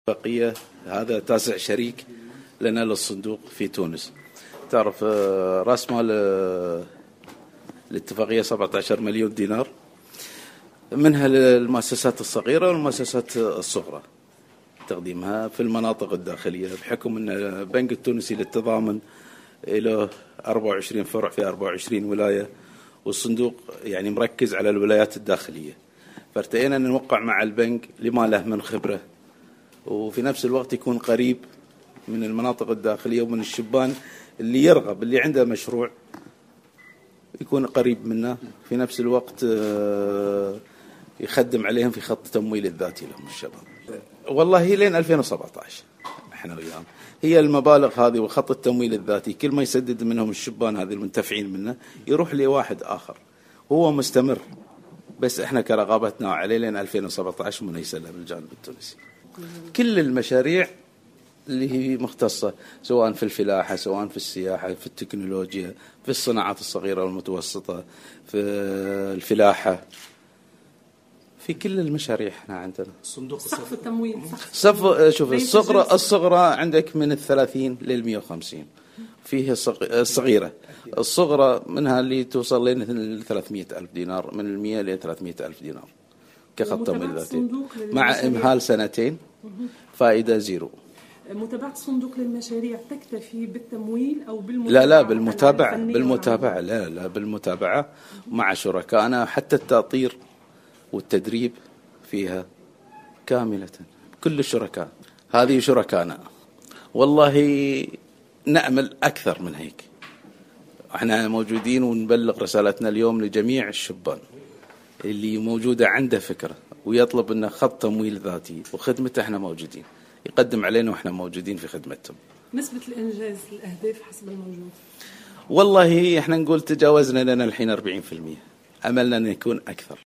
بقية هذا تاسع شريك لنا للصندوق في تونس. تعرف رأس مال الاتفاقية 17 مليون دينار، منها للمؤسسات الصغيرة والمؤسسات الصغرى تقديمها في المناطق الداخلية، بحكم أن البنك التونسي للتضامن له 24 فرع في 24 ولاية، والصندوق يعني مركز على الولايات الداخلية، فارتئينا أن نوقع مع البنك لما له من خبرة، وفي نفس الوقت يكون قريب من المناطق الداخلية ومن الشبان اللي يرغب، اللي عنده مشروع يكون قريب منه، في نفس الوقت يخدم عليهم في خط التمويل الذاتي لهم الشباب. والله لين 2017 احنا وياهم، هي المبالغ هذه وخط التمويل الذاتي كل ما يسدد منهم الشبان هذه المنتفعين منه يروح لواحد آخر، هو مستمر، بس احنا كرغبتنا عليه لين 2017 من يسلم الجانب التونسي. كل المشاريع اللي هي مختصة، سواء في الفلاحة، سواء في السياحة، في التكنولوجيا، في الصناعات الصغيرة والمتوسطة، في الفلاحة، في كل المشاريع احنا عندنا. سقف التمويل شوف الصغرى عندك من 30 لل 150، فيه الصغيرة، الصغرى منها اللي توصل لين 300 ألف دينار، من 100 ل 300 ألف دينار كخط تمويل ذاتي، مع إمهال سنتين، فائدة زيرو. متابعة الصندوق للمشاريع تكتفي بالتمويل أو بالمتابعة؟ لا بالمتابعة، لا بالمتابعة مع شركائنا، حتى التأطير والتدريب فيها كاملة، كل الشركاء هذه شركائنا. والله نأمل أكثر من هيك، احنا موجودين ونبلغ رسالتنا اليوم لجميع الشبان اللي موجودة عنده فكرة ويطلب انه خط تمويل ذاتي وخدمته، احنا موجودين، يقدم علينا واحنا موجودين في خدمتهم. نسبة الإنجاز الأهداف حسب الموجود؟ والله احنا نقول تجاوزنا لنا الحين 40%، أملنا أن يكون أكثر.